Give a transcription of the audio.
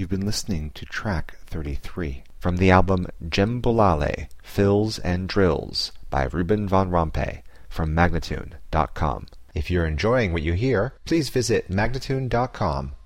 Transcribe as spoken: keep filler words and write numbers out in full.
You've been listening to track thirty-three from the album Djembolale, Fills and Drills by Ruben Von Rompuy from Magnatune dot com. If you're enjoying what you hear, please visit Magnatune dot com